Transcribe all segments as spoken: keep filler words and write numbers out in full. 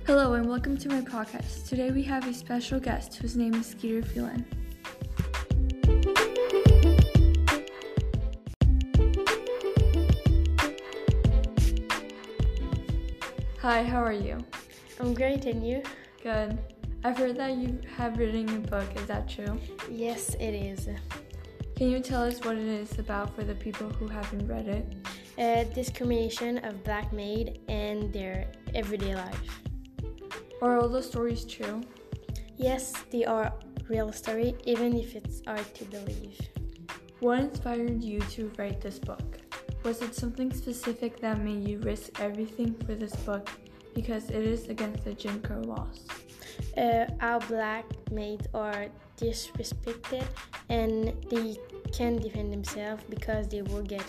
Hello and welcome to my podcast. Today we have a special guest whose name is Skeeter Phelan. Hi, how are you? I'm great, and you? Good. I've heard that you have written a book, is that true? Yes, it is. Can you tell us what it is about for the people who haven't read it? Uh, discrimination of black maids and their everyday life. Are all the stories true? Yes, they are real story, even if it's hard to believe. What inspired you to write this book? Was it something specific that made you risk everything for this book because it is against the Jim Crow laws? Uh, our black maids are disrespected and they can't defend themselves because they will get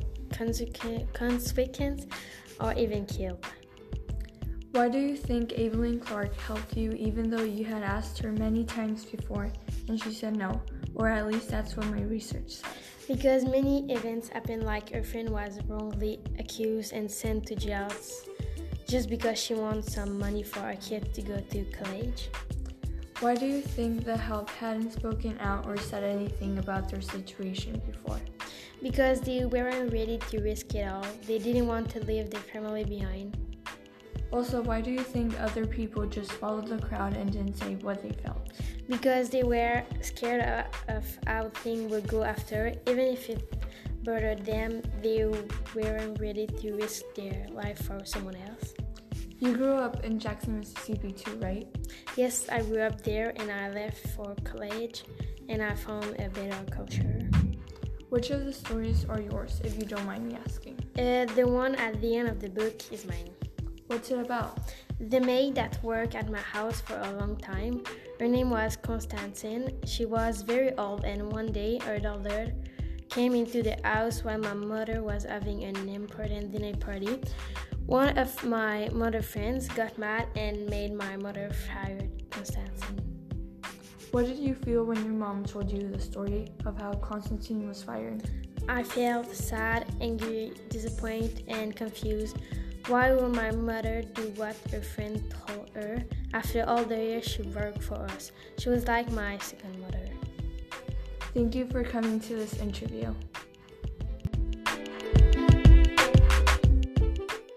consequences or even killed. Why do you think Evelyn Clark helped you even though you had asked her many times before and she said no? Or at least that's what my research said. Because many events happened, like her friend was wrongly accused and sent to jail just because she wants some money for her kid to go to college. Why do you think the help hadn't spoken out or said anything about their situation before? Because they weren't ready to risk it all. They didn't want to leave their family behind. Also, why do you think other people just followed the crowd and didn't say what they felt? Because they were scared of how things would go after. Even if it bothered them, they weren't ready to risk their life for someone else. You grew up in Jackson, Mississippi too, right? Yes, I grew up there and I left for college and I found a better culture. Which of the stories are yours, if you don't mind me asking? Uh, the one at the end of the book is mine. What's it about? The maid that worked at my house for a long time, her name was Constantine. She was very old and one day her daughter came into the house while my mother was having an important dinner party. One of my mother's friends got mad and made my mother fire Constantine. What did you feel when your mom told you the story of how Constantine was fired? I felt sad, angry, disappointed, and confused. Why would my mother do what her friend told her? After all the years she worked for us, she was like my second mother. Thank you for coming to this interview.